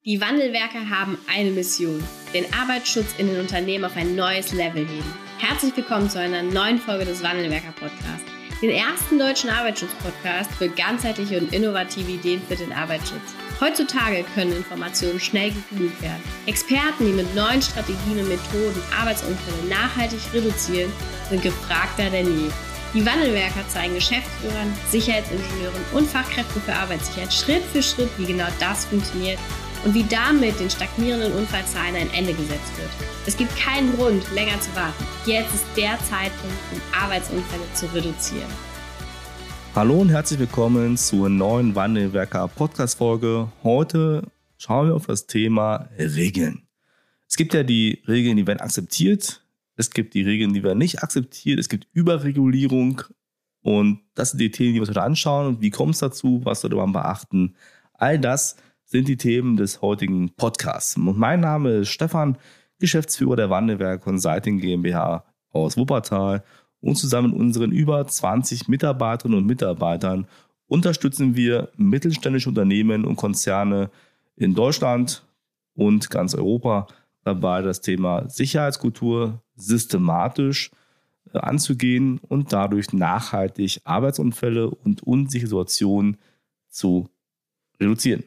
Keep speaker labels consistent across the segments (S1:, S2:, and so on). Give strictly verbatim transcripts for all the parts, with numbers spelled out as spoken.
S1: Die Wandelwerker haben eine Mission: den Arbeitsschutz in den Unternehmen auf ein neues Level heben. Herzlich willkommen zu einer neuen Folge des Wandelwerker-Podcasts, den ersten deutschen Arbeitsschutz-Podcast für ganzheitliche und innovative Ideen für den Arbeitsschutz. Heutzutage können Informationen schnell gegoogelt werden. Experten, die mit neuen Strategien und Methoden Arbeitsunfälle nachhaltig reduzieren, sind gefragter denn je. Die Wandelwerker zeigen Geschäftsführern, Sicherheitsingenieuren und Fachkräften für Arbeitssicherheit Schritt für Schritt, wie genau das funktioniert und wie damit den stagnierenden Unfallzahlen ein Ende gesetzt wird. Es gibt keinen Grund, länger zu warten. Jetzt ist der Zeitpunkt, um Arbeitsunfälle zu reduzieren.
S2: Hallo und herzlich willkommen zur neuen Wandelwerker-Podcast-Folge. Heute schauen wir auf das Thema Regeln. Es gibt ja die Regeln, die werden akzeptiert. Es gibt die Regeln, die werden nicht akzeptiert. Es gibt Überregulierung. Und das sind die Themen, die wir uns heute anschauen. Wie kommt es dazu? Was sollte man beachten? All das sind die Themen des heutigen Podcasts. Und mein Name ist Stefan, Geschäftsführer der Wandelwerker Consulting GmbH aus Wuppertal. Und zusammen mit unseren über zwanzig Mitarbeiterinnen und Mitarbeitern unterstützen wir mittelständische Unternehmen und Konzerne in Deutschland und ganz Europa dabei, das Thema Sicherheitskultur systematisch anzugehen und dadurch nachhaltig Arbeitsunfälle und unsichere Situationen zu reduzieren.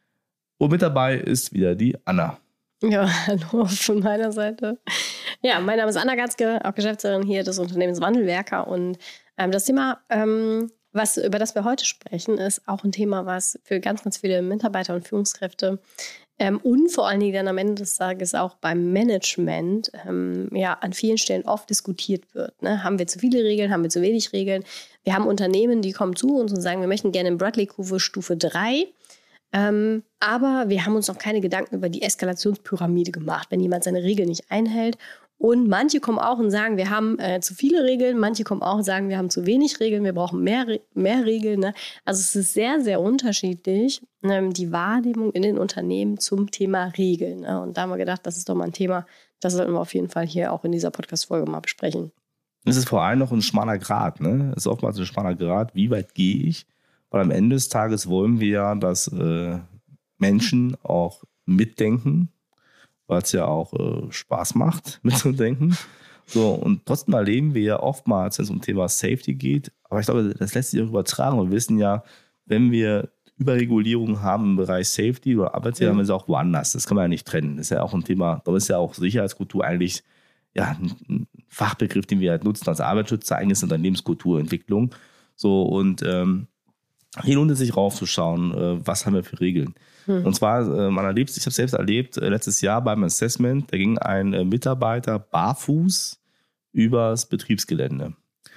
S2: Und mit dabei ist wieder die Anna.
S1: Ja, hallo von meiner Seite. Ja, mein Name ist Anna Gatzke, auch Geschäftsführerin hier des Unternehmens Wandelwerker. Und ähm, das Thema, ähm, was, über das wir heute sprechen, ist auch ein Thema, was für ganz, ganz viele Mitarbeiter und Führungskräfte ähm, und vor allen Dingen dann am Ende des Tages auch beim Management ähm, ja, an vielen Stellen oft diskutiert wird. Ne? Haben wir zu viele Regeln, haben wir zu wenig Regeln? Wir haben Unternehmen, die kommen zu uns und sagen, wir möchten gerne in Bradley-Kurve Stufe drei. Ähm, aber wir haben uns noch keine Gedanken über die Eskalationspyramide gemacht, wenn jemand seine Regeln nicht einhält. Und manche kommen auch und sagen, wir haben äh, zu viele Regeln. Manche kommen auch und sagen, wir haben zu wenig Regeln, wir brauchen mehr, Re- mehr Regeln. Ne? Also es ist sehr, sehr unterschiedlich, ähm, die Wahrnehmung in den Unternehmen zum Thema Regeln. Ne? Und da haben wir gedacht, das ist doch mal ein Thema, das sollten wir auf jeden Fall hier auch in dieser Podcast-Folge mal besprechen.
S2: Es ist vor allem noch ein schmaler Grat. Ne? Es ist oftmals ein schmaler Grat. Wie weit gehe ich? Weil am Ende des Tages wollen wir ja, dass äh, Menschen auch mitdenken, weil es ja auch äh, Spaß macht, mitzudenken. So, und trotzdem erleben wir ja oftmals, wenn es um Thema Safety geht, aber ich glaube, das lässt sich auch übertragen. Wir wissen ja, wenn wir Überregulierung haben im Bereich Safety oder Arbeitssicherheit, haben wir es auch woanders. Das kann man ja nicht trennen. Das ist ja auch ein Thema, da ist ja auch Sicherheitskultur eigentlich ja, ein Fachbegriff, den wir halt nutzen als Arbeitsschützer, eigentlich ist Unternehmenskulturentwicklung. So, und ähm, hier lohnt es sich raufzuschauen, äh, was haben wir für Regeln. Hm. Und zwar, äh, man erlebt, ich habe es selbst erlebt, äh, letztes Jahr beim Assessment, da ging ein äh, Mitarbeiter barfuß übers Betriebsgelände.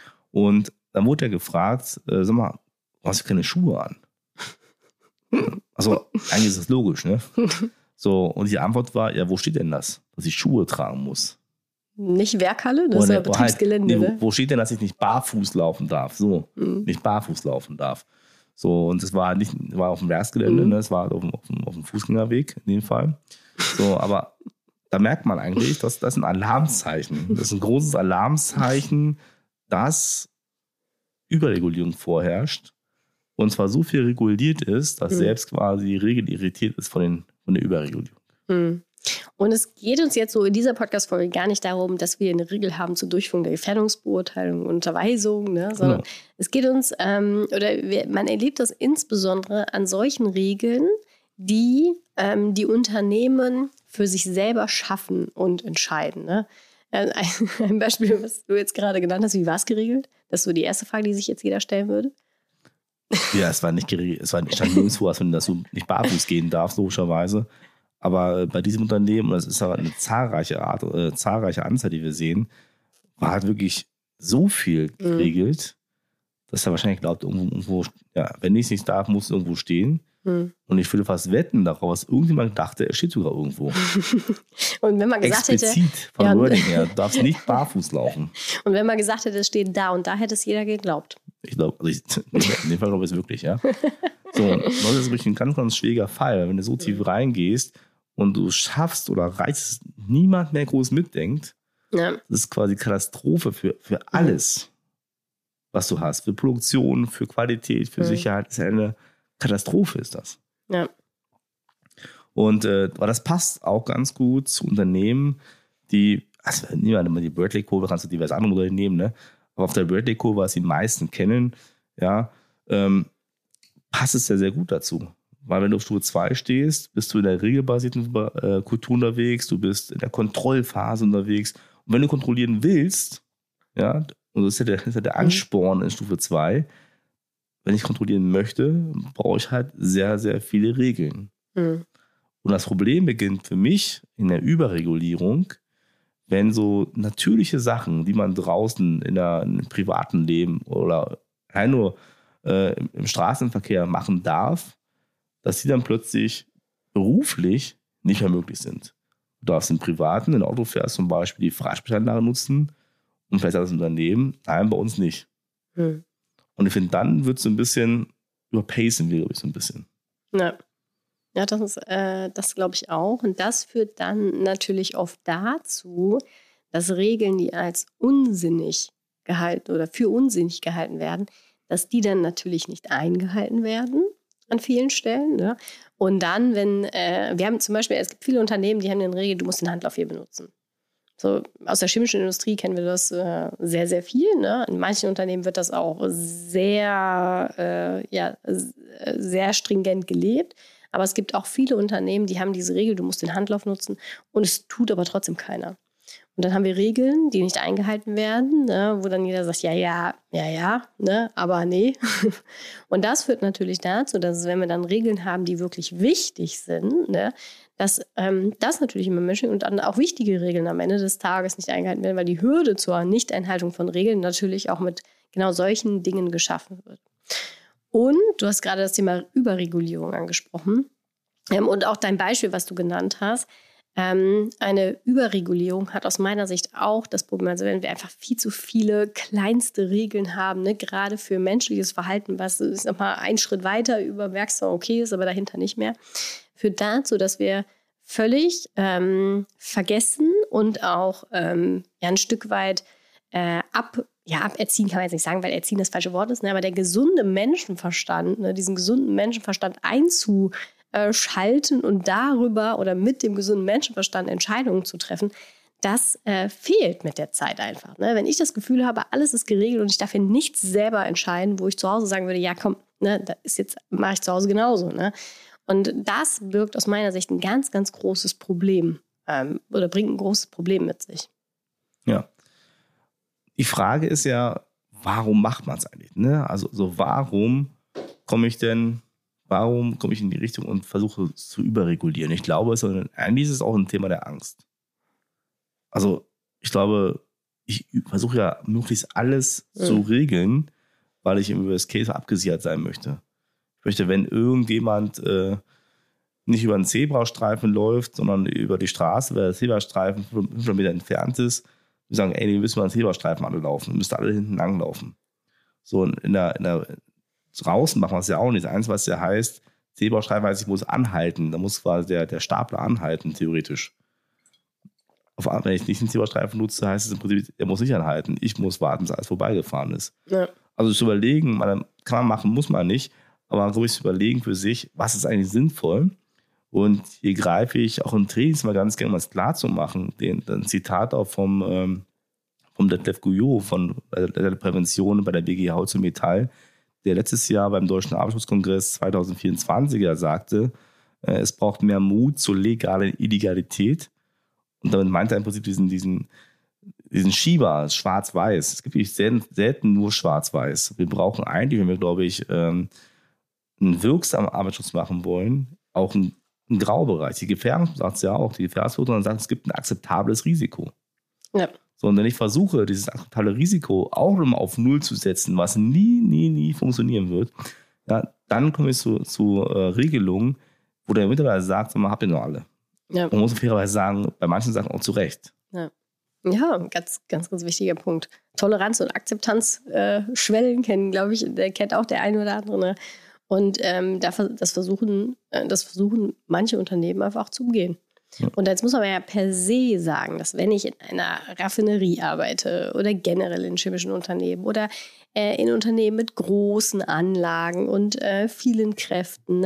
S2: Und dann wurde er gefragt, äh, sag mal, du hast keine Schuhe an. Also eigentlich ist das logisch, ne? So, und die Antwort war, ja, wo steht denn das, dass ich Schuhe tragen muss?
S1: Nicht Werkhalle, das ist ja Betriebsgelände.
S2: Halt, nee,
S1: ne?
S2: wo, wo steht denn, dass ich nicht barfuß laufen darf? So, hm. nicht barfuß laufen darf. So, und es war nicht, war auf dem Werksgelände, mhm. ne? Es war auf dem, auf, dem, auf dem Fußgängerweg in dem Fall. So, aber da merkt man eigentlich, dass das ist ein Alarmzeichen. Das ist ein großes Alarmzeichen, dass Überregulierung vorherrscht. Und zwar so viel reguliert ist, dass mhm. selbst quasi die Regel irritiert ist von, den, von der Überregulierung.
S1: Mhm. Und es geht uns jetzt so in dieser Podcast-Folge gar nicht darum, dass wir eine Regel haben zur Durchführung der Gefährdungsbeurteilung und Unterweisung, ne? Sondern genau. es geht uns, ähm, oder wir, man erlebt das insbesondere an solchen Regeln, die ähm, die Unternehmen für sich selber schaffen und entscheiden. Ne? Ein, ein Beispiel, was du jetzt gerade genannt hast, wie war es geregelt? Das ist so die erste Frage, die sich jetzt jeder stellen würde.
S2: Ja, es war nicht geregelt, es war nicht stand nirgendwo, dass man das so nicht barfuß gehen darf, logischerweise. Aber bei diesem Unternehmen, und das ist aber eine zahlreiche Art, äh, zahlreiche Anzahl, die wir sehen, war halt wirklich so viel geregelt, mhm. dass er wahrscheinlich glaubt, irgendwo, irgendwo ja, wenn ich es nicht darf, muss es irgendwo stehen. Mhm. Und ich würde fast wetten darauf, dass irgendjemand dachte, er steht sogar irgendwo.
S1: Und wenn man gesagt
S2: Explizit
S1: hätte,
S2: von
S1: ja,
S2: Wording her, du darfst nicht barfuß laufen.
S1: Und wenn man gesagt hätte, es steht da und da, hätte es jeder geglaubt.
S2: Ich glaube, also ich, in dem Fall glaube ich es wirklich, ja. So, das ist wirklich ein ganz, ganz schwieriger Fall, wenn du so tief reingehst und du schaffst oder reißt, niemand mehr groß mitdenkt. Ja. Das ist quasi Katastrophe für, für alles, was du hast. Für Produktion, für Qualität, für mhm. Sicherheit. Das ist ja eine Katastrophe, ist das.
S1: Ja.
S2: Und äh, aber das passt auch ganz gut zu Unternehmen, die, also nehmen wir mal die Berkeley-Kurve, kannst du diverse andere Modelle nehmen, ne? Aber auf der Berkeley-Kurve, was die meisten kennen, ja, ähm, passt es ja sehr gut dazu. Weil wenn du auf Stufe zwei stehst, bist du in der regelbasierten äh, Kultur unterwegs, du bist in der Kontrollphase unterwegs. Und wenn du kontrollieren willst, ja, und das ist ja der, das ist ja der Ansporn in Stufe zwei, wenn ich kontrollieren möchte, brauche ich halt sehr, sehr viele Regeln. Mhm. Und das Problem beginnt für mich in der Überregulierung, wenn so natürliche Sachen, die man draußen in der, im privaten Leben oder nur äh, im, im Straßenverkehr machen darf, dass die dann plötzlich beruflich nicht mehr möglich sind. Du darfst im Privaten, in Auto fährst zum Beispiel die Freisprechanlage nutzen und vielleicht das Unternehmen, nein, bei uns nicht. Hm. Und ich finde, dann wird es so ein bisschen überpacen, glaube ich, so ein bisschen.
S1: Ja, ja das ist, äh, das glaube ich auch. Und das führt dann natürlich oft dazu, dass Regeln, die als unsinnig gehalten oder für unsinnig gehalten werden, dass die dann natürlich nicht eingehalten werden an vielen Stellen. Ne? Und dann, wenn, äh, wir haben zum Beispiel, es gibt viele Unternehmen, die haben eine Regel, du musst den Handlauf hier benutzen. So, aus der chemischen Industrie kennen wir das äh, sehr, sehr viel. Ne? In manchen Unternehmen wird das auch sehr, äh, ja, sehr stringent gelebt. Aber es gibt auch viele Unternehmen, die haben diese Regel, du musst den Handlauf nutzen und es tut aber trotzdem keiner. Und dann haben wir Regeln, die nicht eingehalten werden, ne, wo dann jeder sagt, ja, ja, ja, ja, ne, aber nee. Und das führt natürlich dazu, dass wenn wir dann Regeln haben, die wirklich wichtig sind, ne, dass ähm, das natürlich immer Menschen und dann auch wichtige Regeln am Ende des Tages nicht eingehalten werden, weil die Hürde zur Nichteinhaltung von Regeln natürlich auch mit genau solchen Dingen geschaffen wird. Und du hast gerade das Thema Überregulierung angesprochen ähm, und auch dein Beispiel, was du genannt hast. Ähm, eine Überregulierung hat aus meiner Sicht auch das Problem, also wenn wir einfach viel zu viele kleinste Regeln haben, ne, gerade für menschliches Verhalten, was ist nochmal einen Schritt weiter über merkst du, okay ist, aber dahinter nicht mehr, führt dazu, dass wir völlig ähm, vergessen und auch ähm, ja, ein Stück weit äh, ab, ja, aberziehen kann man jetzt nicht sagen, weil erziehen das falsche Wort ist, ne, aber der gesunde Menschenverstand, ne, diesen gesunden Menschenverstand einzu schalten und darüber oder mit dem gesunden Menschenverstand Entscheidungen zu treffen, das äh, fehlt mit der Zeit einfach. Ne? Wenn ich das Gefühl habe, alles ist geregelt und ich darf hier nichts selber entscheiden, wo ich zu Hause sagen würde, ja komm, ne, das ist jetzt, mache ich zu Hause genauso. Ne? Und das birgt aus meiner Sicht ein ganz, ganz großes Problem ähm, oder bringt ein großes Problem mit sich.
S2: Ja. Die Frage ist ja, warum macht man es eigentlich? Ne? Also so warum komme ich denn Warum komme ich in die Richtung und versuche zu überregulieren? Ich glaube, es ist, eigentlich ist es auch ein Thema der Angst. Also ich glaube, ich versuche ja möglichst alles mhm. zu regeln, weil ich im Worst Case abgesichert sein möchte. Ich möchte, wenn irgendjemand äh, nicht über einen Zebrastreifen läuft, sondern über die Straße, weil der Zebrastreifen fünfhundert Meter entfernt ist, wir sagen, ey, wir müssen mal einen Zebrastreifen alle laufen, wir müssen alle hinten lang laufen. So in der, in der draußen machen wir es ja auch nicht. Das Einzige, was ja heißt, Zebrastreifen heißt, ich muss anhalten. Da muss quasi der, der Stapler anhalten, theoretisch. Auf, wenn ich nicht den Zebrastreifen nutze, heißt es im Prinzip, er muss nicht anhalten. Ich muss warten, bis alles vorbeigefahren ist. Ja. Also zu überlegen, man, kann man machen, muss man nicht, aber man muss sich überlegen für sich, was ist eigentlich sinnvoll. Und hier greife ich auch im Trainings mal ganz gerne, um es klar zu machen, den, den Zitat auch vom, ähm, vom Detlef Guyot von der Prävention bei der B G Holz und Metall, der letztes Jahr beim Deutschen Arbeitsschutzkongress zwanzig vierundzwanzig ja sagte, äh, es braucht mehr Mut zur legalen Illegalität. Und damit meint er im Prinzip diesen, diesen, diesen Schieber, schwarz-weiß. Es gibt wirklich selten, selten nur schwarz-weiß. Wir brauchen eigentlich, wenn wir, glaube ich, ähm, einen wirksamen Arbeitsschutz machen wollen, auch einen, einen Graubereich. Die Gefährdung sagt es ja auch, die Gefährdungsbeurteilung sagt, es gibt ein akzeptables Risiko. Ja. So, und wenn ich versuche, dieses akzeptable Risiko auch nochmal auf Null zu setzen, was nie, nie, nie funktionieren wird, ja, dann komme ich zu, zu äh, Regelungen, wo der Mitarbeiter sagt, man habt ihr noch alle. Ja. Man muss fairerweise sagen, bei manchen Sachen auch zu Recht.
S1: Ja, ja, ganz, ganz, ganz wichtiger Punkt. Toleranz und Akzeptanz äh, Schwellen kennen, glaube ich, der kennt auch der eine oder andere. Ne? Und ähm, das, versuchen, äh, das versuchen manche Unternehmen einfach zu umgehen. Und jetzt muss man ja per se sagen, dass wenn ich in einer Raffinerie arbeite oder generell in chemischen Unternehmen oder äh, in Unternehmen mit großen Anlagen und äh, vielen Kräften, ne,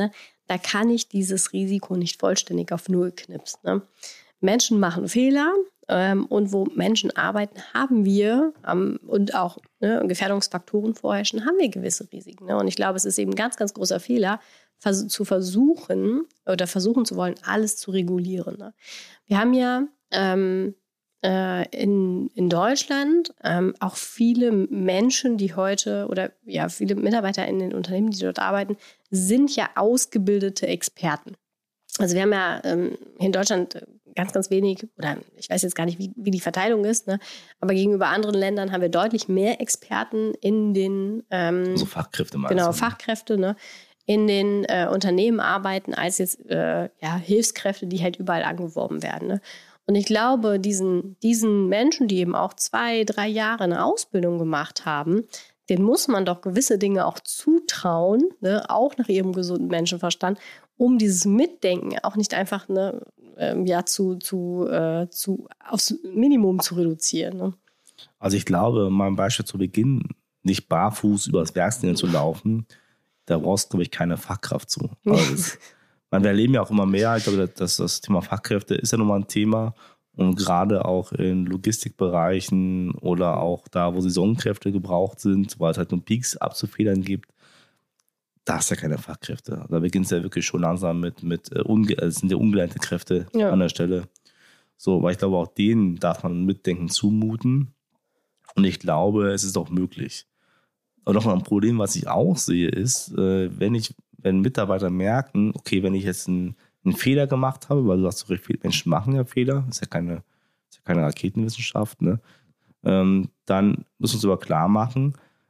S1: da kann ich dieses Risiko nicht vollständig auf Null knipsen. Ne? Menschen machen Fehler ähm, und wo Menschen arbeiten, haben wir ähm, und auch ne, Gefährdungsfaktoren vorherrschen, haben wir gewisse Risiken. Ne? Und ich glaube, es ist eben ein ganz, ganz großer Fehler, vers- zu versuchen oder versuchen zu wollen, alles zu regulieren. Ne? Wir haben ja ähm, äh, in, in Deutschland ähm, auch viele Menschen, die heute oder ja, viele Mitarbeiter in den Unternehmen, die dort arbeiten, sind ja ausgebildete Experten. Also wir haben ja ähm, in Deutschland ganz, ganz wenig, oder ich weiß jetzt gar nicht, wie, wie die Verteilung ist, ne? Aber gegenüber anderen Ländern haben wir deutlich mehr Experten in den ähm,
S2: also Fachkräfte meinst
S1: genau,
S2: du, ne?
S1: Fachkräfte, ne? in den äh, Unternehmen arbeiten, als jetzt äh, ja, Hilfskräfte, die halt überall angeworben werden. Ne? Und ich glaube, diesen, diesen Menschen, die eben auch zwei, drei Jahre eine Ausbildung gemacht haben, denen muss man doch gewisse Dinge auch zutrauen, ne? Auch nach ihrem gesunden Menschenverstand, um dieses Mitdenken auch nicht einfach ne, ähm, ja, zu, zu, äh, zu, aufs Minimum zu reduzieren. Ne?
S2: Also ich glaube, mal ein Beispiel zu Beginn, nicht barfuß übers Werksgelände zu laufen, da brauchst du, glaube ich, keine Fachkraft zu. Also das, man, wir erleben ja auch immer mehr, ich glaube, dass das Thema Fachkräfte ist ja nun mal ein Thema und gerade auch in Logistikbereichen oder auch da, wo Saisonkräfte gebraucht sind, weil es halt nur Peaks abzufedern gibt, da hast du ja keine Fachkräfte. Da beginnt es ja wirklich schon langsam mit, mit äh, unge- also sind ja ungelernte Kräfte ja. an der Stelle. So, weil ich glaube, auch denen darf man Mitdenken zumuten. Und ich glaube, es ist auch möglich. Aber nochmal ein Problem, was ich auch sehe, ist, äh, wenn ich, wenn Mitarbeiter merken, okay, wenn ich jetzt einen, einen Fehler gemacht habe, weil du sagst, so viele Menschen machen ja Fehler, ist ja keine, ist ja keine Raketenwissenschaft, ne? Ähm, dann müssen wir uns aber klar machen,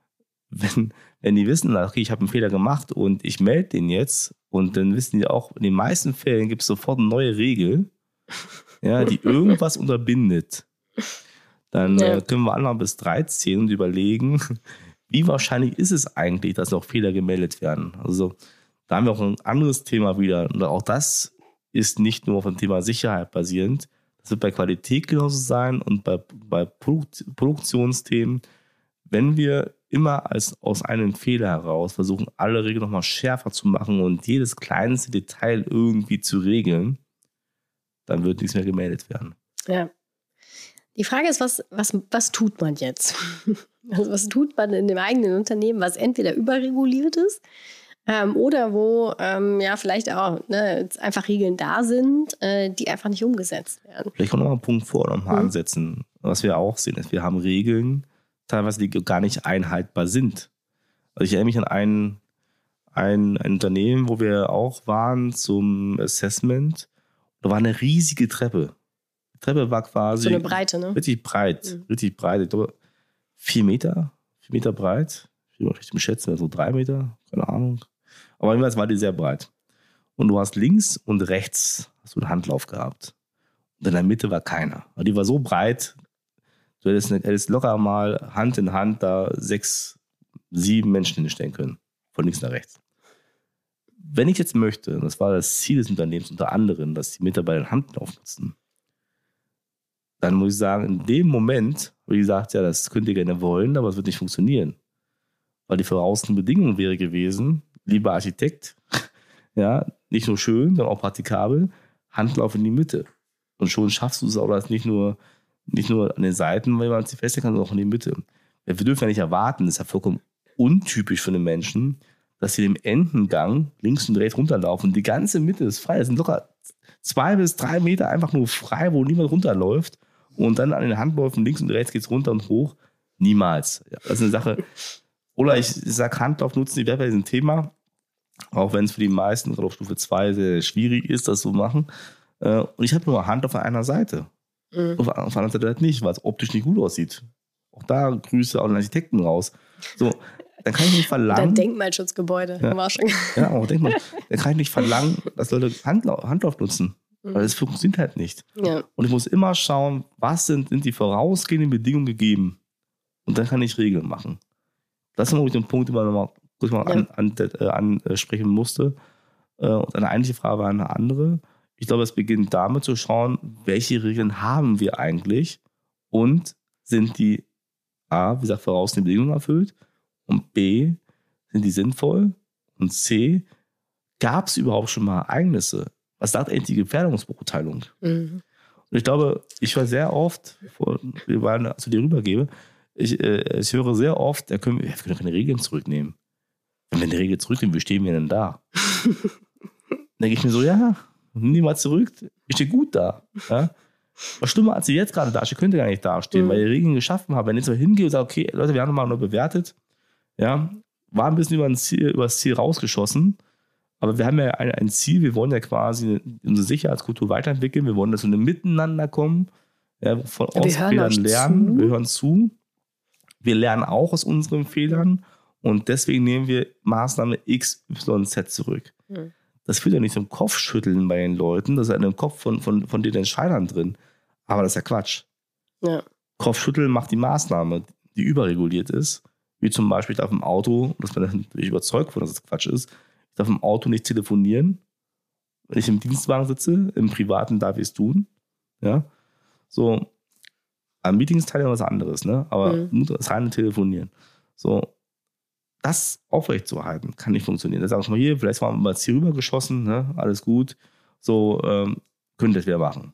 S2: wenn, wenn die wissen, okay, ich habe einen Fehler gemacht und ich melde den jetzt und dann wissen die auch, in den meisten Fällen gibt es sofort eine neue Regel, ja, die irgendwas unterbindet. Dann ja. äh, können wir alle mal bis drei zählen und überlegen, wie wahrscheinlich ist es eigentlich, dass noch Fehler gemeldet werden. Also da haben wir auch ein anderes Thema wieder. Und auch das ist nicht nur auf dem Thema Sicherheit basierend. Das wird bei Qualität genauso sein und bei, bei Produkt, Produktionsthemen. Wenn wir immer als, aus einem Fehler heraus versuchen, alle Regeln nochmal schärfer zu machen und jedes kleinste Detail irgendwie zu regeln, dann wird nichts mehr gemeldet werden.
S1: Ja. Die Frage ist, was, was, was tut man jetzt? Also was tut man in dem eigenen Unternehmen, was entweder überreguliert ist ähm, oder wo ähm, ja vielleicht auch ne, einfach Regeln da sind, äh, die einfach nicht umgesetzt werden.
S2: Vielleicht kommt noch mal ein Punkt vor, noch mal mhm. ansetzen. Was wir auch sehen, ist, wir haben Regeln, teilweise die gar nicht einhaltbar sind. Also ich erinnere mich an ein, ein, ein Unternehmen, wo wir auch waren zum Assessment. Da war eine riesige Treppe. Die Treppe war quasi
S1: so eine Breite, ne?
S2: Richtig breit, mhm. richtig breit. Ich glaube, vier Meter, vier Meter breit. Ich will mal richtig schätzen, so drei Meter, keine Ahnung. Aber jedenfalls war die sehr breit. Und du hast links und rechts hast du einen Handlauf gehabt. Und in der Mitte war keiner. Und die war so breit, du hättest, hättest locker mal Hand in Hand da sechs, sieben Menschen hinstellen können. Von links nach rechts. Wenn ich jetzt möchte, und das war das Ziel des Unternehmens unter anderem, dass die Mitarbeiter den Handlauf nutzen, dann muss ich sagen, in dem Moment, wie gesagt, ja, das könnt ihr gerne wollen, aber es wird nicht funktionieren. Weil die voraussetzende Bedingung wäre gewesen, lieber Architekt, ja, nicht nur schön, sondern auch praktikabel, Handlauf in die Mitte. Und schon schaffst du es auch, das nicht nur, nicht nur an den Seiten, weil man sie feststellen kann, sondern auch in die Mitte. Wir dürfen ja nicht erwarten, das ist ja vollkommen untypisch für den Menschen, dass sie dem Endengang links und rechts runterlaufen. Die ganze Mitte ist frei. Das sind locker zwei bis drei Meter einfach nur frei, wo niemand runterläuft. Und dann an den Handläufen links und rechts geht es runter und hoch. Niemals. Ja, das ist eine Sache. Oder ich sage, Handlauf nutzen, die wäre bei diesem Thema, auch wenn es für die meisten, gerade auf Stufe zwei, sehr schwierig ist, das zu machen. Und ich habe nur Handlauf auf einer Seite. Mhm. Auf der anderen Seite halt nicht, weil es optisch nicht gut aussieht. Auch da Grüße an den Architekten raus. So, dann kann ich nicht verlangen.
S1: Oder Denkmalschutzgebäude.
S2: Ja,
S1: war schon.
S2: Ja, auch Denkmal. Dann kann ich nicht verlangen, dass Leute Handlauf, Handlauf nutzen. Weil das funktioniert halt nicht. Ja. Und ich muss immer schauen, was sind, sind die vorausgehenden Bedingungen gegeben. Und dann kann ich Regeln machen. Das ist immer den Punkt, den man mal kurz mal ja. ansprechen an, an, musste. Und eine eigentliche Frage war eine andere. Ich glaube, es beginnt damit zu schauen, welche Regeln haben wir eigentlich und sind die A, wie gesagt, vorausgehenden Bedingungen erfüllt und B, sind die sinnvoll und C, gab es überhaupt schon mal Ereignisse? Was sagt eigentlich die Gefährdungsbeurteilung? Mhm. Und ich glaube, ich höre sehr oft, vor, wir waren, als ich dir rübergebe, ich, äh, ich höre sehr oft, da können wir, wir können keine Regeln zurücknehmen. Wenn wir eine Regel zurücknehmen, wie stehen wir denn da? Dann denke ich mir so, ja, nimm die mal zurück, ich stehe gut da. Ja? Was schlimmer, als ich jetzt gerade dastehe, könnte gar nicht dastehen, mhm. weil ich Regeln geschaffen habe. Wenn ich so hingehe und sage, okay, Leute, wir haben nochmal nur bewertet, ja, war ein bisschen über das Ziel, über das Ziel rausgeschossen, aber wir haben ja ein, ein Ziel, wir wollen ja quasi unsere Sicherheitskultur weiterentwickeln, wir wollen, dass wir in ein Miteinander kommen, ja, von aus Fehlern lernen, zu. wir hören zu, wir lernen auch aus unseren Fehlern und deswegen nehmen wir Maßnahme X, Y, Z zurück. Mhm. Das führt ja nicht zum Kopfschütteln bei den Leuten, das ist ja in dem Kopf von, von, von den Entscheidern drin, aber das ist ja Quatsch. Ja. Kopfschütteln macht die Maßnahme, die überreguliert ist, wie zum Beispiel, ich darf im Auto, das bin ich überzeugt von, dass das Quatsch ist, ich darf im Auto nicht telefonieren, wenn ich im Dienstwagen sitze, im Privaten darf ich es tun. Ja? So, an Meetings teilnehmen was anderes, ne? Aber mhm. nur das reine Telefonieren. So, das aufrechtzuerhalten, kann nicht funktionieren. Da sagen wir mal hier, vielleicht waren wir mal hier rübergeschossen, ne? Alles gut. So, ähm, können das wieder machen.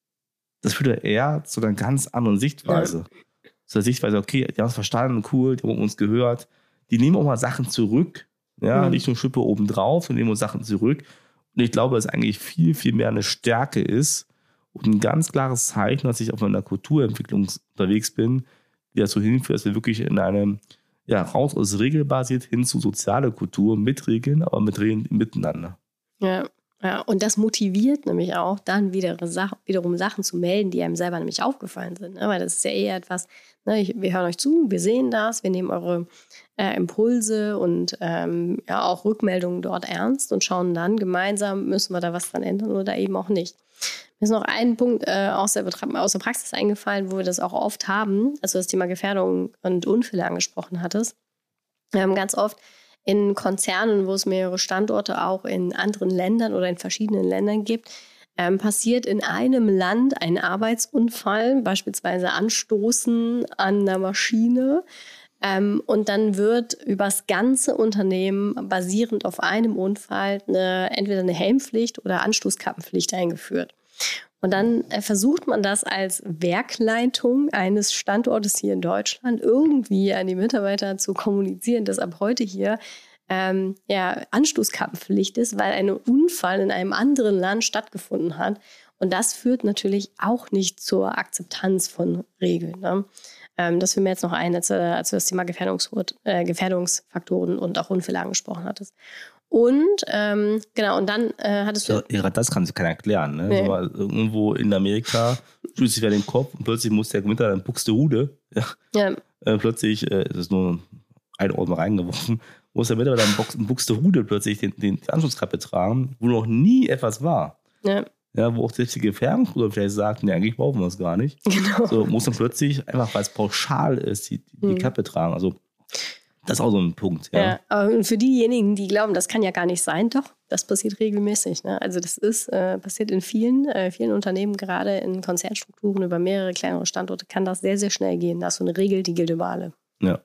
S2: Das führt ja eher zu einer ganz anderen Sichtweise. Ja. Zu der Sichtweise, okay, die haben es verstanden, cool, die haben uns gehört. Die nehmen auch mal Sachen zurück. Ja, mhm. nicht nur Schippe oben drauf, wir nehmen uns Sachen zurück. Und ich glaube, dass es eigentlich viel, viel mehr eine Stärke ist und ein ganz klares Zeichen, dass ich auf einer Kulturentwicklung unterwegs bin, die dazu hinführt, dass wir wirklich in einem, ja, raus aus regelbasiert hin zu soziale Kultur mit Regeln, aber mit Regeln miteinander.
S1: Ja. Ja, und das motiviert nämlich auch, dann wieder Sach- wiederum Sachen zu melden, die einem selber nämlich aufgefallen sind. Ne? Weil das ist ja eher etwas, ne, ich, wir hören euch zu, wir sehen das, wir nehmen eure äh, Impulse und ähm, ja, auch Rückmeldungen dort ernst und schauen dann gemeinsam, müssen wir da was dran ändern oder eben auch nicht. Mir ist noch ein Punkt äh, aus, der Betra- aus der Praxis eingefallen, wo wir das auch oft haben, als du das Thema Gefährdung und Unfälle angesprochen hattest. Wir haben ganz oft in Konzernen, wo es mehrere Standorte auch in anderen Ländern oder in verschiedenen Ländern gibt, ähm, passiert in einem Land ein Arbeitsunfall, beispielsweise Anstoßen an einer Maschine. Ähm, und dann wird über das ganze Unternehmen basierend auf einem Unfall eine, entweder eine Helmpflicht oder Anstoßkappenpflicht eingeführt. Und dann äh, versucht man das als Werkleitung eines Standortes hier in Deutschland irgendwie an die Mitarbeiter zu kommunizieren, dass ab heute hier ähm, ja, Anstoßkappenpflicht ist, weil ein Unfall in einem anderen Land stattgefunden hat. Und das führt natürlich auch nicht zur Akzeptanz von Regeln. Ne? Ähm, das fiel mir jetzt noch ein, als, als du das Thema Gefährdungs- äh, Gefährdungsfaktoren und auch Unfälle angesprochen hattest. Und ähm, genau, und dann äh, hattest du...
S2: Ja, das kann sich keiner erklären. Ne?
S1: Nee.
S2: So, irgendwo in Amerika stößt sich wer den Kopf und plötzlich muss der Gewitter dann Buxtehude. Ja. Ja. Äh, plötzlich, äh, das ist nur ein Ort mal reingeworfen, muss der Mitarbeiter in Buxtehude plötzlich den, den, die Anschlusskappe tragen, wo noch nie etwas war. Ja. Ja, wo auch selbst die Gefährdungsgruppe vielleicht sagt, nee, eigentlich brauchen wir es gar nicht. Genau. So muss dann plötzlich, einfach weil es pauschal ist, die, die hm. Kappe tragen. Also das ist auch so ein Punkt. Ja.
S1: Ja, aber für diejenigen, die glauben, das kann ja gar nicht sein, doch, das passiert regelmäßig. Ne? Also das ist äh, passiert in vielen, äh, vielen Unternehmen, gerade in Konzernstrukturen über mehrere kleinere Standorte, kann das sehr, sehr schnell gehen. Da ist so eine Regel, die gilt über alle.
S2: Ja.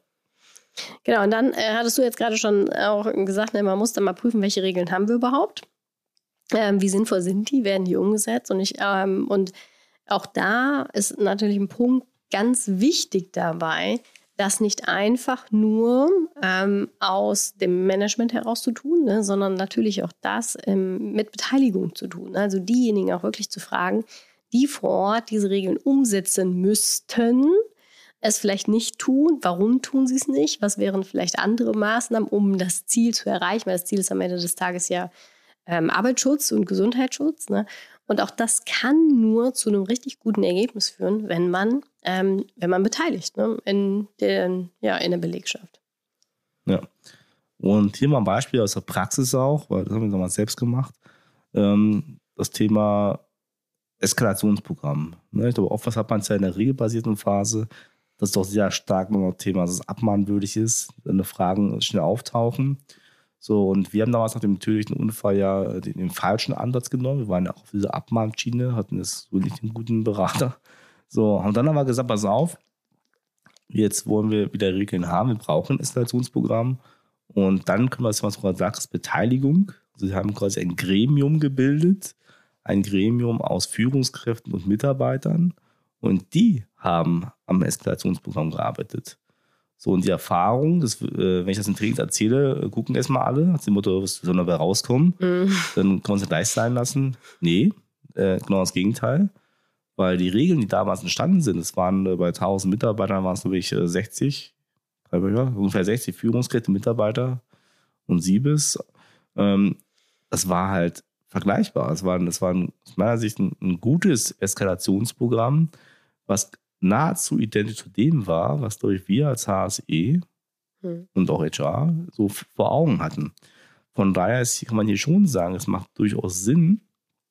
S1: Genau, und dann äh, hattest du jetzt gerade schon auch gesagt, ne, man muss dann mal prüfen, welche Regeln haben wir überhaupt. Ähm, wie sinnvoll sind die, werden die umgesetzt? Und, ich, ähm, und auch da ist natürlich ein Punkt ganz wichtig dabei, das nicht einfach nur ähm, aus dem Management heraus zu tun, ne, sondern natürlich auch das ähm, mit Beteiligung zu tun. Also diejenigen auch wirklich zu fragen, die vor Ort diese Regeln umsetzen müssten, es vielleicht nicht tun. Warum tun sie es nicht? Was wären vielleicht andere Maßnahmen, um das Ziel zu erreichen? Weil das Ziel ist am Ende des Tages ja ähm, Arbeitsschutz und Gesundheitsschutz. Ne? Und auch das kann nur zu einem richtig guten Ergebnis führen, wenn man, ähm, wenn man beteiligt, ne? in, den, ja, in der Belegschaft.
S2: Ja. Und hier mal ein Beispiel aus der Praxis auch, weil das haben wir nochmal selbst gemacht. Ähm, das Thema Eskalationsprogramm. Ne? Ich glaube, oft was hat man ja in der regelbasierten Phase, das ist doch sehr stark noch ein Thema, dass es abmahnwürdig ist, wenn Fragen schnell auftauchen. So, und wir haben damals nach dem tödlichen Unfall ja den, den falschen Ansatz genommen. Wir waren ja auch auf dieser Abmahnschiene, hatten jetzt so nicht einen guten Berater. So, haben dann aber gesagt, pass auf, jetzt wollen wir wieder Regeln haben, wir brauchen ein Eskalationsprogramm. Und dann können wir, was du gerade sagst, Beteiligung. Sie haben quasi ein Gremium gebildet, ein Gremium aus Führungskräften und Mitarbeitern und die haben am Eskalationsprogramm gearbeitet. So, und die Erfahrung, das, äh, wenn ich das in Trainings erzähle, gucken erstmal alle, nach dem Motto, was soll dabei rauskommen? Mhm. Dann kann man es gleich sein lassen. Nee, äh, genau das Gegenteil. Weil die Regeln, die damals entstanden sind, es waren äh, bei tausend Mitarbeitern, waren es glaube ich äh, sechzig, ungefähr sechzig Führungskräfte, Mitarbeiter und Siebes. Ähm, das war halt vergleichbar. Es war, das war ein, aus meiner Sicht ein, ein gutes Eskalationsprogramm, was nahezu identisch zu dem war, was durch wir als H S E hm. und auch H R so vor Augen hatten. Von daher ist, kann man hier schon sagen, es macht durchaus Sinn,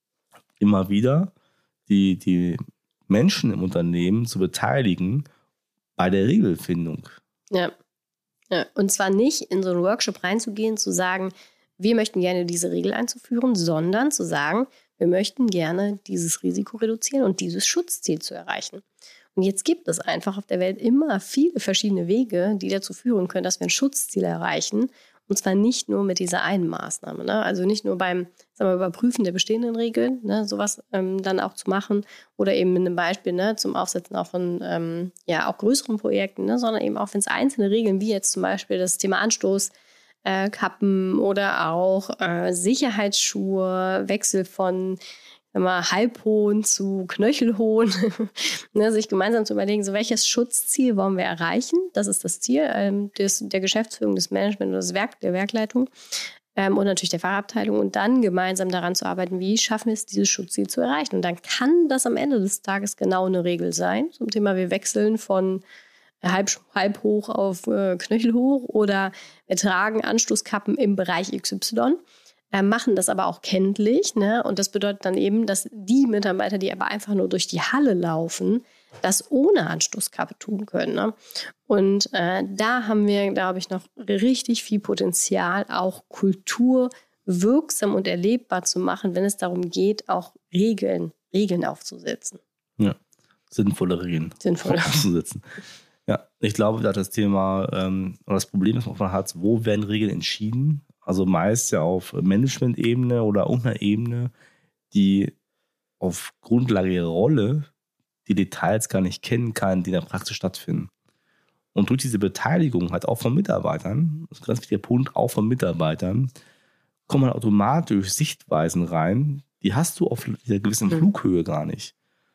S2: immer wieder die, die Menschen im Unternehmen zu beteiligen bei der Regelfindung.
S1: Ja. ja. Und zwar nicht in so einen Workshop reinzugehen, zu sagen, wir möchten gerne diese Regel einzuführen, sondern zu sagen, wir möchten gerne dieses Risiko reduzieren und dieses Schutzziel zu erreichen. Und jetzt gibt es einfach auf der Welt immer viele verschiedene Wege, die dazu führen können, dass wir ein Schutzziel erreichen. Und zwar nicht nur mit dieser einen Maßnahme. Ne? Also nicht nur beim sagen wir, Überprüfen der bestehenden Regeln, ne? sowas ähm, dann auch zu machen. Oder eben mit einem Beispiel ne? zum Aufsetzen auch von ähm, ja, auch größeren Projekten, ne? sondern eben auch, wenn es einzelne Regeln, wie jetzt zum Beispiel das Thema Anstoßkappen äh, oder auch äh, Sicherheitsschuhe, Wechsel von mal halbhohen zu knöchelhohen, ne, sich gemeinsam zu überlegen, so welches Schutzziel wollen wir erreichen. Das ist das Ziel ähm, des, der Geschäftsführung, des Management oder des Werk, der Werkleitung ähm, und natürlich der Fachabteilung und dann gemeinsam daran zu arbeiten, wie schaffen wir es, dieses Schutzziel zu erreichen. Und dann kann das am Ende des Tages genau eine Regel sein, zum Thema wir wechseln von halb, halb hoch auf äh, knöchelhoch oder wir tragen Anstoßkappen im Bereich X Y. Äh, machen das aber auch kenntlich. Ne? Und das bedeutet dann eben, dass die Mitarbeiter, die aber einfach nur durch die Halle laufen, das ohne Anstoßkappe tun können. Ne? Und äh, da haben wir, glaube ich, noch richtig viel Potenzial, auch Kultur wirksam und erlebbar zu machen, wenn es darum geht, auch Regeln, Regeln aufzusetzen.
S2: Ja, sinnvolle Regeln
S1: Sinnvolle.
S2: aufzusetzen. Ja, ich glaube, da das Thema ähm, oder das Problem, das man hat, wo werden Regeln entschieden? Also meist ja auf Management-Ebene oder irgendeiner Ebene, die auf Grundlage ihrer Rolle die Details gar nicht kennen kann, die in der Praxis stattfinden. Und durch diese Beteiligung halt auch von Mitarbeitern, das ist ein ganz wichtiger Punkt, auch von Mitarbeitern, kommen halt automatisch Sichtweisen rein, die hast du auf dieser gewissen Flughöhe gar nicht.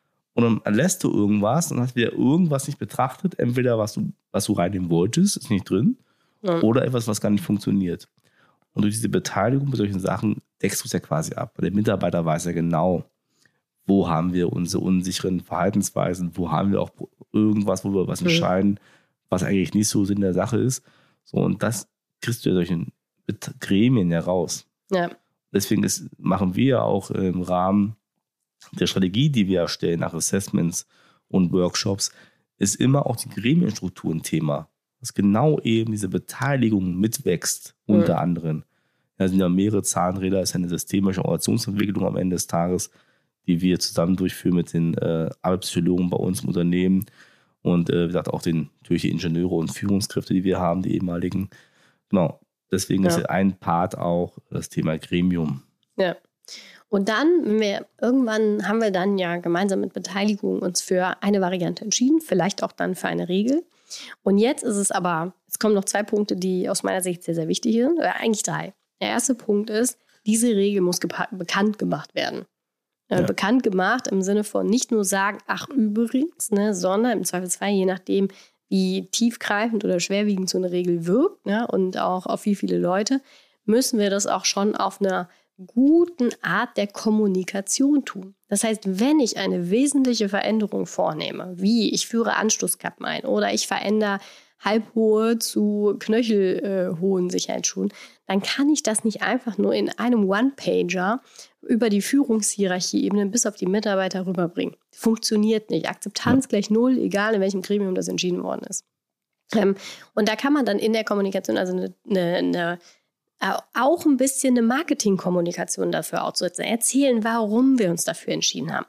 S2: Und dann lässt du irgendwas und hast wieder irgendwas nicht betrachtet, entweder was du, was du reinnehmen wolltest, ist nicht drin, ja. oder etwas, was gar nicht funktioniert. Und durch diese Beteiligung bei solchen Sachen deckst du es ja quasi ab. Der Mitarbeiter weiß ja genau, wo haben wir unsere unsicheren Verhaltensweisen, wo haben wir auch irgendwas, wo wir was entscheiden, was eigentlich nicht so Sinn der Sache ist. So, und das kriegst du ja durch den Gremien ja raus.
S1: Ja.
S2: Deswegen ist, machen wir auch im Rahmen der Strategie, die wir erstellen nach Assessments und Workshops, ist immer auch die Gremienstruktur ein Thema. Dass genau eben diese Beteiligung mitwächst, unter mhm. anderem. Da sind ja mehrere Zahnräder, ist eine systemische Organisationsentwicklung am Ende des Tages, die wir zusammen durchführen mit den äh, Arbeitspsychologen bei uns im Unternehmen und äh, wie gesagt auch den natürlich die Ingenieure und Führungskräfte, die wir haben, die ehemaligen. Genau, deswegen ja. ist ein Part auch das Thema Gremium.
S1: Ja. Und dann, wenn wir irgendwann haben wir dann ja gemeinsam mit Beteiligung uns für eine Variante entschieden, vielleicht auch dann für eine Regel. Und jetzt ist es aber, es kommen noch zwei Punkte, die aus meiner Sicht sehr, sehr wichtig sind, oder eigentlich drei. Der erste Punkt ist, diese Regel muss gepa- bekannt gemacht werden. Äh, ja. Bekannt gemacht im Sinne von nicht nur sagen, ach übrigens, ne, sondern im Zweifelsfall, je nachdem, wie tiefgreifend oder schwerwiegend so eine Regel wirkt, ne, und auch auf wie viele Leute, müssen wir das auch schon auf einer guten Art der Kommunikation tun. Das heißt, wenn ich eine wesentliche Veränderung vornehme, wie ich führe Anstoßkappen ein oder ich verändere halbhohe zu knöchelhohen Sicherheitsschuhen, dann kann ich das nicht einfach nur in einem One-Pager über die Führungshierarchie-Ebene bis auf die Mitarbeiter rüberbringen. Funktioniert nicht. Akzeptanz ja. gleich null, egal in welchem Gremium das entschieden worden ist. Ähm, und da kann man dann in der Kommunikation also eine, eine, eine auch ein bisschen eine Marketingkommunikation dafür auszusetzen. Erzählen, warum wir uns dafür entschieden haben.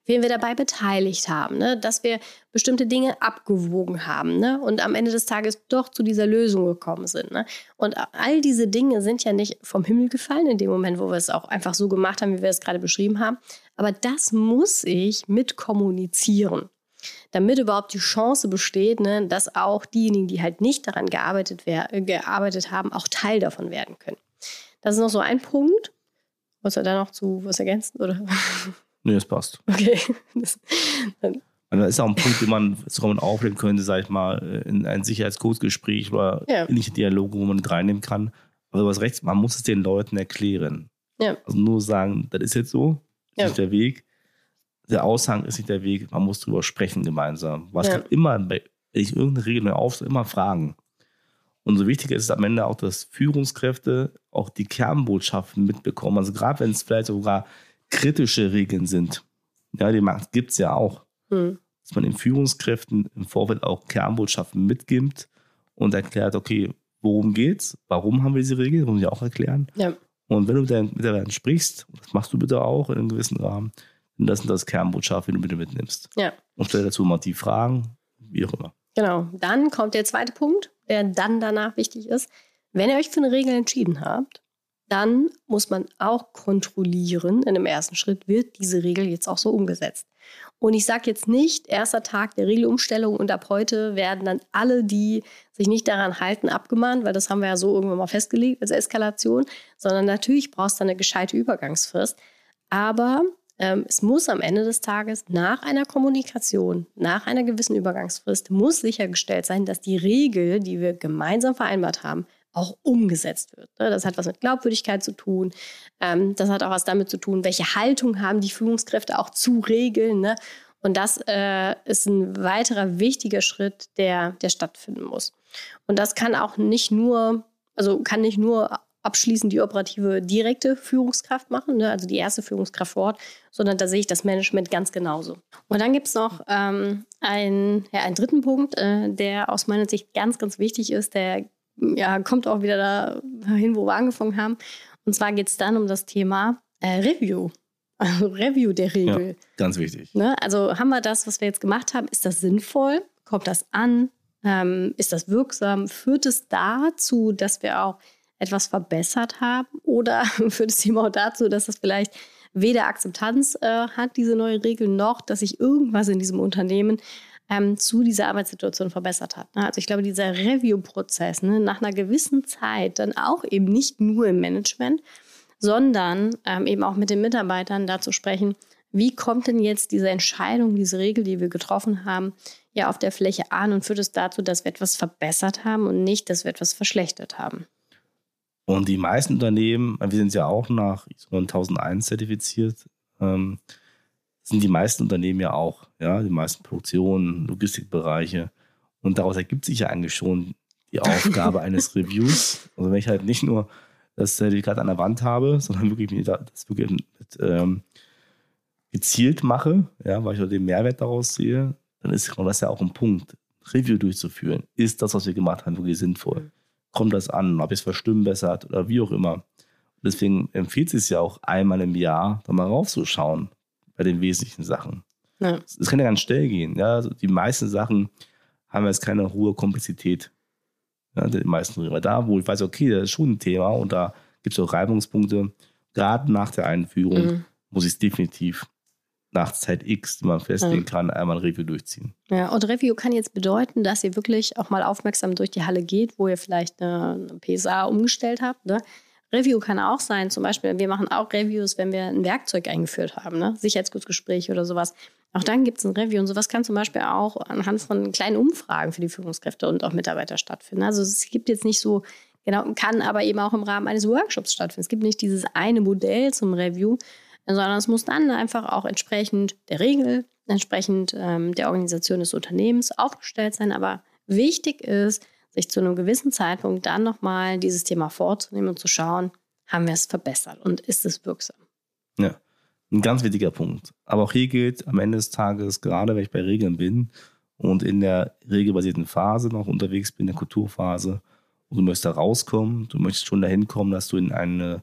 S1: wen wir dabei beteiligt haben, ne? Dass wir bestimmte Dinge abgewogen haben, ne? Und am Ende des Tages doch zu dieser Lösung gekommen sind. Ne? Und all diese Dinge sind ja nicht vom Himmel gefallen in dem Moment, wo wir es auch einfach so gemacht haben, wie wir es gerade beschrieben haben. Aber das muss ich mit kommunizieren, damit überhaupt die Chance besteht, ne, dass auch diejenigen, die halt nicht daran gearbeitet, wer- gearbeitet haben, auch Teil davon werden können. Das ist noch so ein Punkt. Wolltest du da noch zu was ergänzen? Oder?
S2: Nee, das passt.
S1: Okay. Das, dann,
S2: Also das ist auch ein Punkt, den man sogar mal aufnehmen könnte, sag ich mal, in ein Sicherheitskursgespräch oder
S1: Ja.
S2: ähnliche Dialoge, wo man mit reinnehmen kann. Aber du hast recht, man muss es den Leuten erklären.
S1: ja,
S2: Also nur sagen, das ist jetzt so, das
S1: Ja.
S2: ist nicht der Weg. Der Aushang ist nicht der Weg, man muss drüber sprechen gemeinsam. Was
S1: Ja.
S2: kann immer, wenn ich irgendeine Regel neu aufstelle, immer fragen. Und so wichtig ist es am Ende auch, dass Führungskräfte auch die Kernbotschaften mitbekommen. Also gerade wenn es vielleicht sogar kritische Regeln sind, ja, die gibt es ja auch,
S1: hm,
S2: dass man den Führungskräften im Vorfeld auch Kernbotschaften mitgibt und erklärt, okay, worum geht's, warum haben wir diese Regel, das muss ich auch erklären.
S1: ja,
S2: Und wenn du mit deinen Mitarbeitern sprichst, das machst du bitte auch in einem gewissen Rahmen, dann das sind das Kernbotschaften, die du bitte mitnimmst.
S1: ja.
S2: Und stell dazu mal die Fragen, wie auch immer.
S1: Genau. Dann kommt der zweite Punkt, der dann danach wichtig ist. Wenn ihr euch für eine Regel entschieden habt, dann muss man auch kontrollieren, in dem ersten Schritt, wird diese Regel jetzt auch so umgesetzt. Und ich sage jetzt nicht, erster Tag der Regelumstellung und ab heute werden dann alle, die sich nicht daran halten, abgemahnt, weil das haben wir ja so irgendwann mal festgelegt als Eskalation, sondern natürlich brauchst du eine gescheite Übergangsfrist. Aber ähm, es muss am Ende des Tages nach einer Kommunikation, nach einer gewissen Übergangsfrist, muss sichergestellt sein, dass die Regel, die wir gemeinsam vereinbart haben, auch umgesetzt wird. Das hat was mit Glaubwürdigkeit zu tun. Das hat auch was damit zu tun, welche Haltung haben die Führungskräfte auch zu Regeln. Ne? Und das äh, ist ein weiterer wichtiger Schritt, der, der stattfinden muss. Und das kann auch nicht nur, also kann nicht nur abschließend die operative direkte Führungskraft machen, ne? Also die erste Führungskraft vor Ort, sondern da sehe ich das Management ganz genauso. Und dann gibt es noch ähm, einen, ja, einen dritten Punkt, äh, der aus meiner Sicht ganz, ganz wichtig ist, der ja, kommt auch wieder dahin, wo wir angefangen haben. Und zwar geht es dann um das Thema äh, Review. Also Review der Regel.
S2: Ja, ganz wichtig.
S1: Ne? Also haben wir das, was wir jetzt gemacht haben, ist das sinnvoll? Kommt das an? Ähm, ist das wirksam? Führt es dazu, dass wir auch etwas verbessert haben? Oder führt es eben auch dazu, dass das vielleicht weder Akzeptanz äh, hat, diese neue Regel, noch, dass sich irgendwas in diesem Unternehmen Ähm, zu dieser Arbeitssituation verbessert hat. Ne? Also ich glaube, dieser Review-Prozess, ne, nach einer gewissen Zeit dann auch eben nicht nur im Management, sondern ähm, eben auch mit den Mitarbeitern dazu sprechen, wie kommt denn jetzt diese Entscheidung, diese Regel, die wir getroffen haben, ja auf der Fläche an und führt es dazu, dass wir etwas verbessert haben und nicht, dass wir etwas verschlechtert haben.
S2: Und die meisten Unternehmen, wir sind ja auch nach I S O neuntausend zertifiziert, ähm, sind die meisten Unternehmen ja auch, ja, die meisten Produktionen, Logistikbereiche. Und daraus ergibt sich ja eigentlich schon die Aufgabe eines Reviews. Also wenn ich halt nicht nur das Zertifikat an der Wand habe, sondern wirklich mir das wirklich mit, ähm, gezielt mache, ja, weil ich auch den Mehrwert daraus sehe, dann ist genau das ja auch ein Punkt, Review durchzuführen. Ist das, was wir gemacht haben, wirklich sinnvoll? Kommt das an? Habe ich es verstimmbessert oder wie auch immer? Und deswegen empfiehlt es sich ja auch einmal im Jahr, da mal raufzuschauen bei den wesentlichen Sachen.
S1: Ja.
S2: Es kann ja ganz schnell gehen. Ja? Also die meisten Sachen haben jetzt keine hohe Komplexität. Ja, die meisten Reden. Da, wo ich weiß, okay, das ist schon ein Thema und da gibt es auch Reibungspunkte. Gerade nach der Einführung
S1: Mhm.
S2: muss ich es definitiv nach Zeit X, die man festlegen
S1: Ja.
S2: kann, einmal ein Review durchziehen.
S1: Ja, und Review kann jetzt bedeuten, dass ihr wirklich auch mal aufmerksam durch die Halle geht, wo ihr vielleicht eine, eine P S A umgestellt habt. Ne? Review kann auch sein, zum Beispiel, wir machen auch Reviews, wenn wir ein Werkzeug eingeführt haben, ne? Sicherheitsgutgespräche oder sowas. Auch dann gibt es ein Review und sowas kann zum Beispiel auch anhand von kleinen Umfragen für die Führungskräfte und auch Mitarbeiter stattfinden. Also es gibt jetzt nicht so, genau, kann aber eben auch im Rahmen eines Workshops stattfinden. Es gibt nicht dieses eine Modell zum Review, sondern es muss dann einfach auch entsprechend der Regel, entsprechend ähm, der Organisation des Unternehmens aufgestellt sein. Aber wichtig ist, sich zu einem gewissen Zeitpunkt dann nochmal dieses Thema vorzunehmen und zu schauen, haben wir es verbessert und ist es wirksam?
S2: Ja, ein ganz wichtiger Punkt. Aber auch hier gilt am Ende des Tages, gerade wenn ich bei Regeln bin und in der regelbasierten Phase noch unterwegs bin, in der Kulturphase, und du möchtest da rauskommen, du möchtest schon dahin kommen, dass du in eine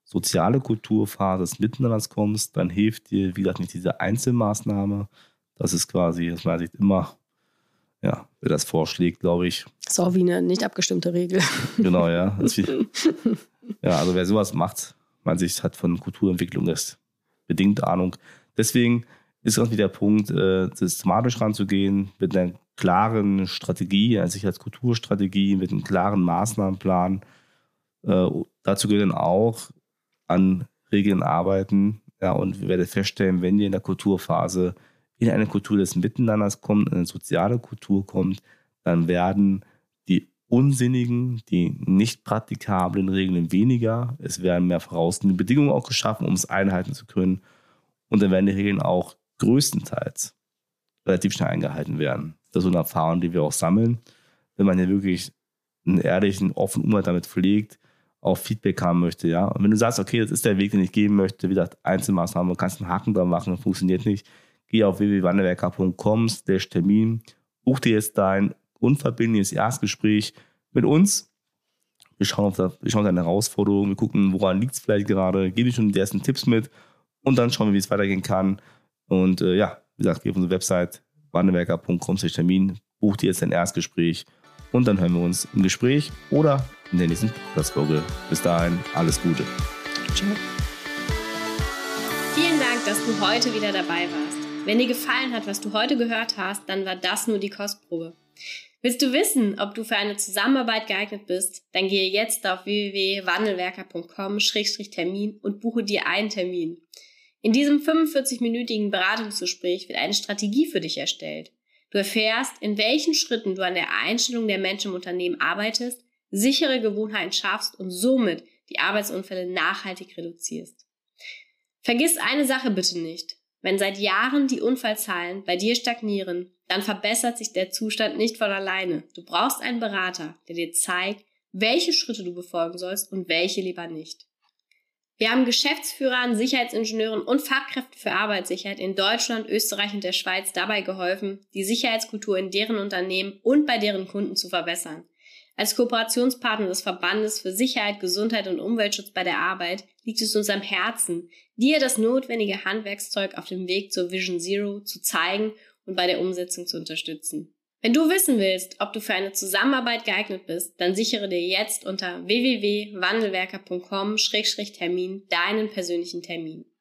S2: soziale Kulturphase des Miteinanders kommst, dann hilft dir, wie gesagt, nicht diese Einzelmaßnahme. Das ist quasi, aus meiner Sicht immer, ja, wer das vorschlägt, glaube ich.
S1: Das ist auch wie eine nicht abgestimmte Regel.
S2: Genau, ja. Das ist wie, ja, also wer sowas macht, man sich hat von Kulturentwicklung das bedingt Ahnung. Deswegen ist ganz wieder der Punkt, äh, systematisch ranzugehen, mit einer klaren Strategie, einer Sicherheitskulturstrategie, mit einem klaren Maßnahmenplan. Äh, dazu gehört dann auch an Regeln arbeiten. Ja, und wir werden feststellen, wenn ihr in der Kulturphase in eine Kultur des Miteinanders kommt, in eine soziale Kultur kommt, dann werden die unsinnigen, die nicht praktikablen Regeln weniger. Es werden mehr vorausgehende Bedingungen auch geschaffen, um es einhalten zu können. Und dann werden die Regeln auch größtenteils relativ schnell eingehalten werden. Das ist so eine Erfahrung, die wir auch sammeln. Wenn man hier wirklich einen ehrlichen, offenen Umgang damit pflegt, auch Feedback haben möchte. Ja? Und wenn du sagst, okay, das ist der Weg, den ich gehen möchte, wie gesagt, Einzelmaßnahmen, du kannst einen Haken dran machen, funktioniert nicht, geh auf w w w punkt wandelwerker punkt com slash Termin, buch dir jetzt dein unverbindliches Erstgespräch mit uns. Wir schauen auf, das, wir schauen auf deine Herausforderungen, wir gucken, woran liegt es vielleicht gerade, gebe ich schon die ersten Tipps mit und dann schauen wir, wie es weitergehen kann. Und äh, ja, wie gesagt, geh auf unsere Website wandelwerker punkt com slash Termin, buch dir jetzt dein Erstgespräch und dann hören wir uns im Gespräch oder in der nächsten Podcast-Folge. Bis dahin, alles Gute.
S1: Ciao.
S3: Vielen Dank, dass du heute wieder dabei warst. Wenn dir gefallen hat, was du heute gehört hast, dann war das nur die Kostprobe. Willst du wissen, ob du für eine Zusammenarbeit geeignet bist? Dann gehe jetzt auf w w w punkt wandelwerker punkt com slash Termin und buche dir einen Termin. In diesem fünfundvierzig-minütigen Beratungsgespräch wird eine Strategie für dich erstellt. Du erfährst, in welchen Schritten du an der Einstellung der Menschen im Unternehmen arbeitest, sichere Gewohnheiten schaffst und somit die Arbeitsunfälle nachhaltig reduzierst. Vergiss eine Sache bitte nicht. Wenn seit Jahren die Unfallzahlen bei dir stagnieren, dann verbessert sich der Zustand nicht von alleine. Du brauchst einen Berater, der dir zeigt, welche Schritte du befolgen sollst und welche lieber nicht. Wir haben Geschäftsführern, Sicherheitsingenieuren und Fachkräften für Arbeitssicherheit in Deutschland, Österreich und der Schweiz dabei geholfen, die Sicherheitskultur in deren Unternehmen und bei deren Kunden zu verbessern. Als Kooperationspartner des Verbandes für Sicherheit, Gesundheit und Umweltschutz bei der Arbeit liegt es uns am Herzen, dir das notwendige Handwerkszeug auf dem Weg zur Vision Zero zu zeigen und bei der Umsetzung zu unterstützen. Wenn du wissen willst, ob du für eine Zusammenarbeit geeignet bist, dann sichere dir jetzt unter w w w punkt wandelwerker punkt com slash Termin deinen persönlichen Termin.